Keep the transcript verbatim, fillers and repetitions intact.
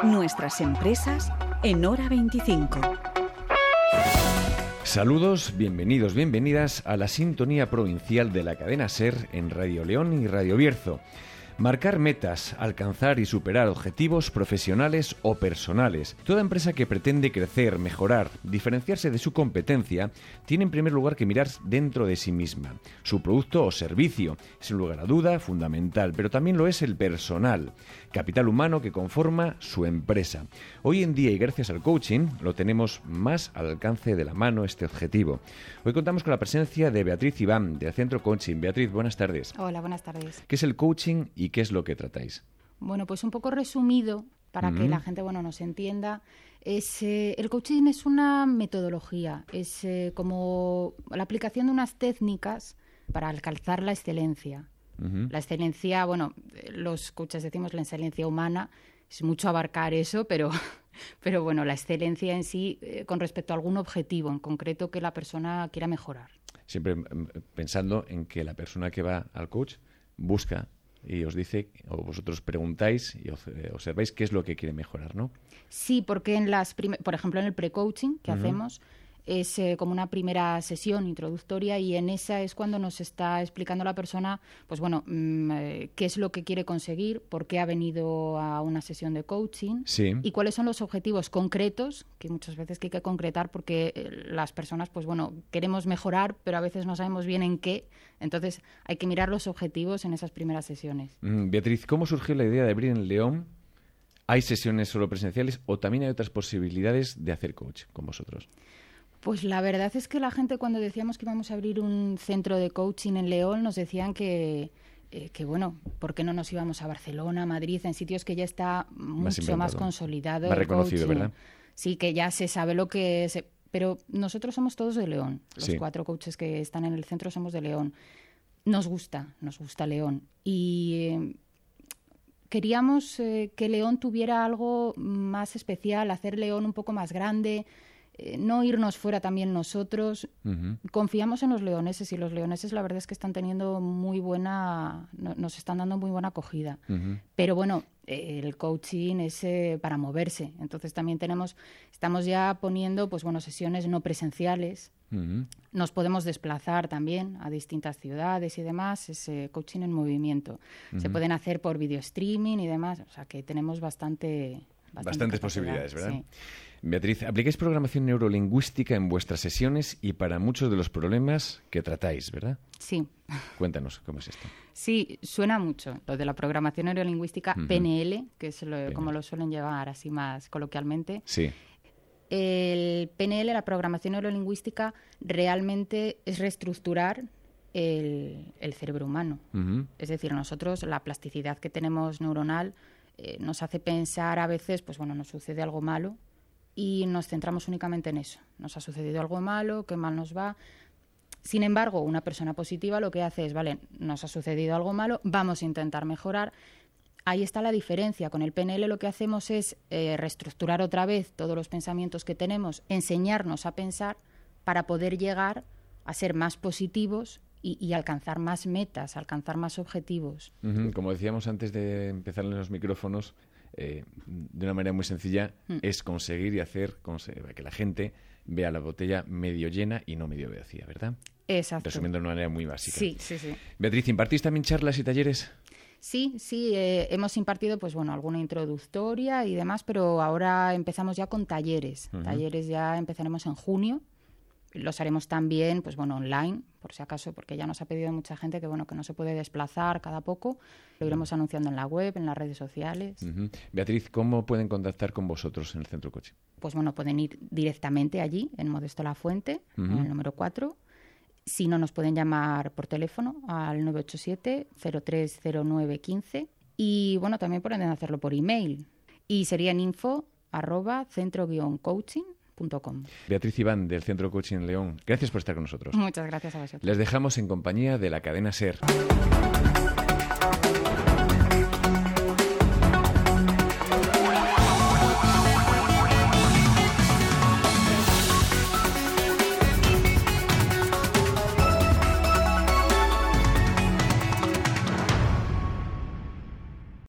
Nuestras empresas en Hora veinticinco. Saludos, bienvenidos, bienvenidas a la sintonía provincial de la cadena SER en Radio León y Radio Bierzo. Marcar metas, alcanzar y superar objetivos profesionales o personales. Toda empresa que pretende crecer, mejorar, diferenciarse de su competencia, tiene en primer lugar que mirar dentro de sí misma. Su producto o servicio es, sin lugar a duda, fundamental, pero también lo es el personal, capital humano que conforma su empresa. Hoy en día, y gracias al coaching, lo tenemos más al alcance de la mano este objetivo. Hoy contamos con la presencia de Beatriz Iván, del Centro Coaching. Beatriz, buenas tardes. Hola, buenas tardes. ¿Qué es el coaching y qué es lo que tratáis? Bueno, pues un poco resumido, para mm. que la gente bueno nos entienda, es, eh, el coaching es una metodología, es eh, como la aplicación de unas técnicas para alcanzar la excelencia. Uh-huh. La excelencia, bueno, los coaches decimos la excelencia humana, es mucho abarcar eso, pero, pero bueno, la excelencia en sí eh, con respecto a algún objetivo en concreto que la persona quiera mejorar. Siempre pensando en que la persona que va al coach busca y os dice, o vosotros preguntáis y observáis qué es lo que quiere mejorar, ¿no? Sí, porque en las prim- por ejemplo en el pre-coaching que uh-huh. hacemos es eh, como una primera sesión introductoria y en esa es cuando nos está explicando la persona, pues bueno, mmm, eh, qué es lo que quiere conseguir, por qué ha venido a una sesión de coaching sí. y cuáles son los objetivos concretos, que muchas veces que hay que concretar porque eh, las personas, pues bueno, queremos mejorar, pero a veces no sabemos bien en qué, entonces hay que mirar los objetivos en esas primeras sesiones. Mm, Beatriz, ¿cómo surgió la idea de abrir en León? ¿Hay sesiones solo presenciales o también hay otras posibilidades de hacer coach con vosotros? Pues la verdad es que la gente cuando decíamos que íbamos a abrir un centro de coaching en León nos decían que, eh, que bueno, ¿por qué no nos íbamos a Barcelona, Madrid, en sitios que ya está mucho más, más consolidado? Más reconocido, coaching. ¿verdad? Sí, que ya se sabe lo que es. Pero nosotros somos todos de León. Los sí. cuatro coaches que están en el centro somos de León. Nos gusta, nos gusta León. Y eh, queríamos eh, que León tuviera algo más especial, hacer León un poco más grande, Eh, no irnos fuera también nosotros. Uh-huh. Confiamos en los leoneses y los leoneses la verdad es que están teniendo muy buena, no, nos están dando muy buena acogida. Uh-huh. Pero bueno, eh, el coaching es eh, para moverse. Entonces también tenemos, estamos ya poniendo pues bueno sesiones no presenciales. Uh-huh. Nos podemos desplazar también a distintas ciudades y demás. Es eh, coaching en movimiento. Uh-huh. Se pueden hacer por video streaming y demás. O sea que tenemos bastante... Bastante Bastantes posibilidades, ¿verdad? Sí. Beatriz, aplicáis programación neurolingüística en vuestras sesiones y para muchos de los problemas que tratáis, ¿verdad? Sí. Cuéntanos, ¿cómo es esto? Sí, suena mucho lo de la programación neurolingüística, uh-huh. P N L, que es lo, P N L. Como lo suelen llevar así más coloquialmente. Sí. El P N L, la programación neurolingüística, realmente es reestructurar el, el cerebro humano. Uh-huh. Es decir, nosotros, la plasticidad que tenemos neuronal Eh, nos hace pensar a veces, pues bueno, nos sucede algo malo y nos centramos únicamente en eso. Nos ha sucedido algo malo, qué mal nos va. Sin embargo, una persona positiva lo que hace es, vale, nos ha sucedido algo malo, vamos a intentar mejorar. Ahí está la diferencia. Con el P N L lo que hacemos es eh, reestructurar otra vez todos los pensamientos que tenemos, enseñarnos a pensar para poder llegar a ser más positivos Y, y alcanzar más metas, alcanzar más objetivos. Uh-huh. Como decíamos antes de empezar en los micrófonos, eh, de una manera muy sencilla, mm. es conseguir y hacer conseguir que la gente vea la botella medio llena y no medio vacía, ¿verdad? Exacto. Resumiendo de una manera muy básica. Sí, sí, sí. Beatriz, ¿impartís también charlas y talleres? Sí, sí, eh, hemos impartido pues bueno alguna introductoria y demás, pero ahora empezamos ya con talleres. Uh-huh. Talleres ya empezaremos en junio. Los haremos también, pues bueno, online, por si acaso, porque ya nos ha pedido mucha gente que bueno que no se puede desplazar cada poco. Lo iremos anunciando en la web, en las redes sociales. Uh-huh. Beatriz, ¿cómo pueden contactar con vosotros en el Centro Coaching? Pues bueno, pueden ir directamente allí, en Modesto La Fuente, uh-huh. en el número cuatro. Si no, nos pueden llamar por teléfono al nueve ocho siete, cero tres cero nueve uno cinco. Y bueno, también pueden hacerlo por email. Y sería en info arroba centro guion coaching. Beatriz Iván, del Centro Coaching en León, gracias por estar con nosotros. Muchas gracias a vosotros. Les dejamos en compañía de la cadena SER.